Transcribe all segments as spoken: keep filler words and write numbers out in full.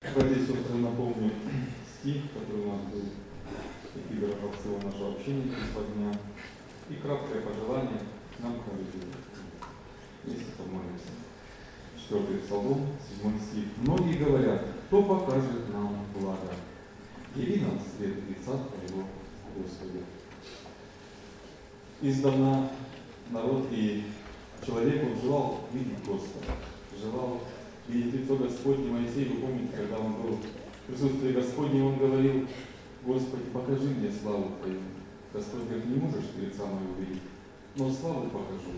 Братья и сестры, напомню стих, который у нас был эпиграфом всего нашего общения этого дня, и краткое пожелание нам коллеги. Если помолимся. Четвертый Псалом, седьмой стих. Многие говорят, кто покажет нам благо? Яви нам свет лица Твоего, Господи. Издавна народ и человек он желал видеть Господа, желал видеть лицо Господне. Моисей, вы помните, когда он был в присутствии Господне, он говорил: Господи, покажи мне славу Твою. Господь говорит: не можешь ты лица моего увидеть, но славу покажу.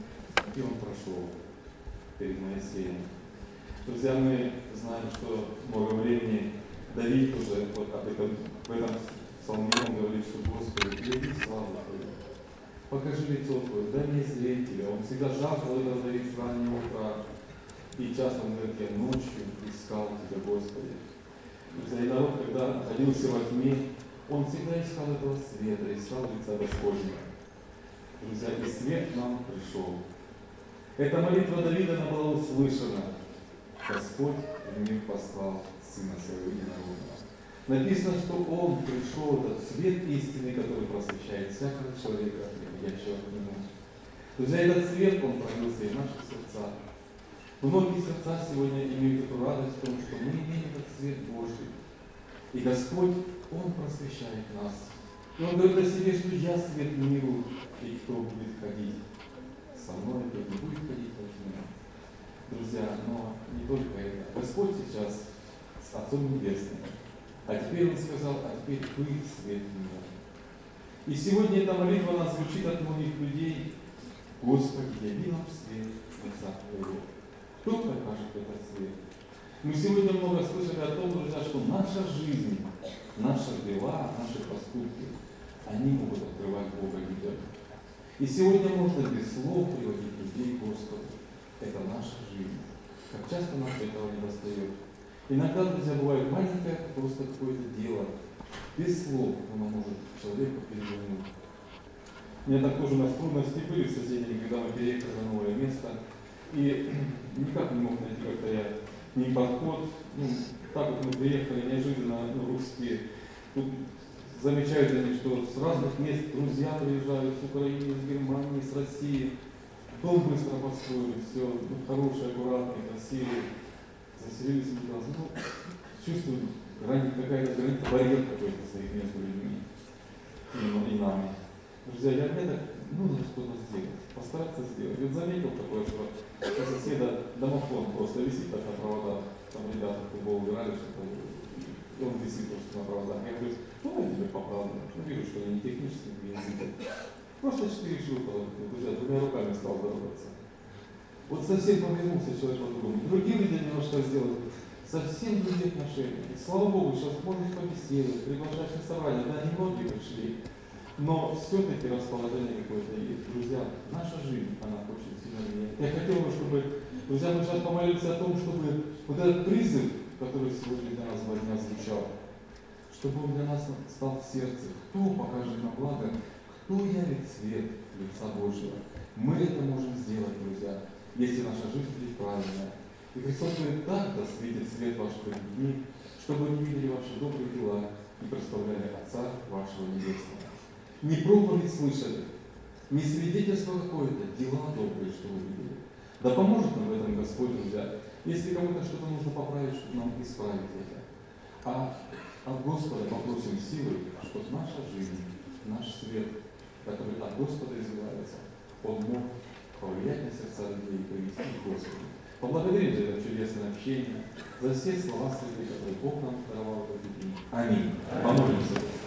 И он прошел перед Моисеем. Друзья, мы знаем, что много времени Давид уже вот об этом, в этом псалме он говорит, что Господи, яви славу Твою, покажи лицо Твое, дай мне зреть Тебя. Он всегда жаждал этого Давид с раннего утра. И часто он говорит: я ночью искал Тебя, Господи. Друзья, и народ, когда находился во тьме, он всегда искал этого света, искал лица Господня. Друзья, и свет нам пришел. Эта молитва Давида, она была услышана. Господь в мир послал Сына Своего Единородного. Написано, что Он пришел, этот свет истины, который просвещает всякого человека, приходящего к Нему. Друзья, этот свет, он пролился и в наших сердцах. Многие сердца сегодня имеют эту радость в том, что мы имеем этот свет Божий. И Господь, Он просвещает нас. И Он говорит о себе, что я свет миру, и кто будет ходить со мной, тот не будет ходить во тьме. Друзья, но не только это. Господь сейчас с Отцом Небесным. А теперь Он сказал: а теперь вы свет мира. И сегодня эта молитва, она звучит от многих людей: Господи, яви нам свет лица Твоего. Кто покажет этот свет? Мы сегодня много слышали о том, друзья, что наша жизнь, наши дела, наши поступки, они могут открывать Бога людям. И сегодня можно без слов приводить людей к Господу. Это наша жизнь. Как часто нам этого не достает. Иногда, друзья, бывает маленькое просто какое-то дело. Без слов оно может человеку перевернуть. У меня так тоже у нас трудности были с соседями, когда мы переехали на новое место. И никак не мог найти как-то я ни подход. Ну, так вот мы приехали неожиданно, ну, русские. Тут замечают они, что с разных мест друзья приезжают, с Украины, с Германии, с России. Дом быстро построили, все ну, хорошее, аккуратное, красивое. Заселились в нас. Ну, чувствую, какая-то граница, барьер какой-то стоит между людьми и, и нами. Друзья, я мне так, ну, надо что-то сделать, постараться сделать. Вот заметил такое, что у соседа домофон просто висит так на проводах. Там ребята в футбол играли, что-то, и он висит просто на проводах. Я говорю: ну, я тебе поправлю. Ну, вижу, что они не технически висят. Просто четыре шилка, друзья, двумя руками стал дорваться. Вот совсем повернулся человек по-другому. Другие люди немножко сделали. Совсем другие отношения. И, слава Богу, сейчас можно побеседовать, приглашать на собрание. Да, немногие пришли. Но все-таки расположение какое-то есть. Друзья, наша жизнь, она очень сильно меняет. Я хотел бы, чтобы, друзья, мы сейчас помолились о том, чтобы вот этот призыв, который сегодня для нас во дня звучал, чтобы он для нас стал в сердце. Кто покажет нам благо, кто явит свет лица Божьего. Мы это можем сделать, друзья, если наша жизнь будет правильная. И Христос говорит: так да светит свет ваш перед людьми, чтобы они видели ваши добрые дела и прославляли Отца вашего Небесного. Не проповедь слышали, не свидетельство какое-то, дела добрые, что вы видели. Да поможет нам в этом Господь, друзья. Если кому-то что-то нужно поправить, чтобы нам исправить это. А от Господа попросим силы, чтобы наша жизнь, наш свет, который от Господа изливается, он мог повлиять на сердца людей и привести к Господу. Поблагодарим за это чудесное общение, за все слова святые, которые Бог нам даровал в эти дни. Аминь. Помолимся.